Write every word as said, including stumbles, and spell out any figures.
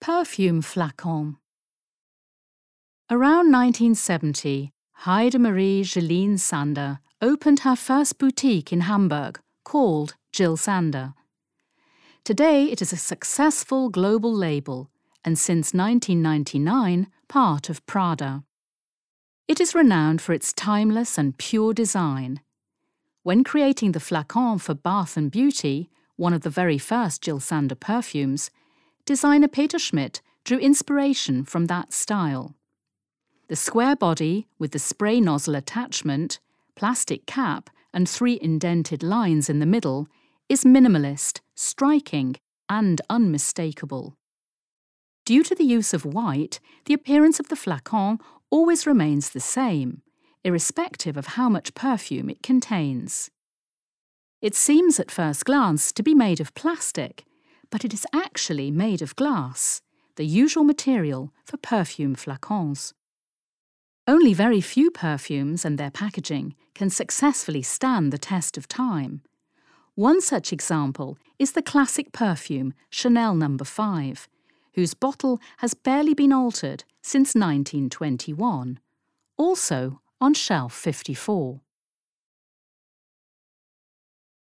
Perfume flacon. Around nineteen seventy, Heidemarie Jeline Sander opened her first boutique in Hamburg, called Jill Sander. Today it is a successful global label and since nineteen ninety-nine part of Prada. It is renowned for its timeless and pure design. When creating the flacon for Bath and Beauty, one of the very first Jill Sander perfumes, designer Peter Schmidt drew inspiration from that style. The square body with the spray nozzle attachment, plastic cap and three indented lines in the middle is minimalist, striking and unmistakable. Due to the use of white, the appearance of the flacon always remains the same, irrespective of how much perfume it contains. It seems at first glance to be made of plastic, but it is actually made of glass, the usual material for perfume flacons. Only very few perfumes and their packaging can successfully stand the test of time. One such example is the classic perfume Chanel number five, whose bottle has barely been altered since nineteen twenty-one, also on shelf fifty-four.